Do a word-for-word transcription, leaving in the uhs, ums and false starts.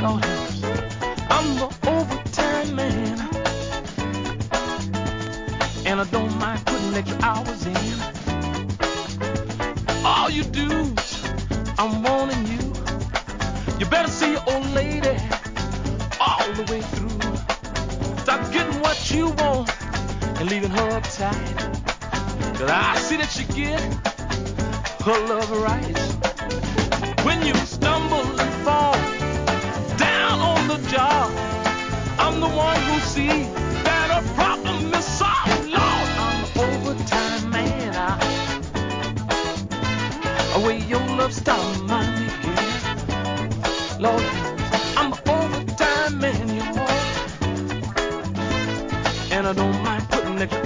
Lord, I'm the overtime man, and I don't mind putting extra hours in. All you dudes, I'm warning you, you better see your old lady all the way through. Stop getting what you want and leaving her uptight, 'cause I see that you get her love right. When you stumble and fall down on the job, I'm the one who sees that a problem is solved. Lord, I'm the overtime man. I, where your love stop my making. Lord, I'm the overtime man, you are, and I don't mind.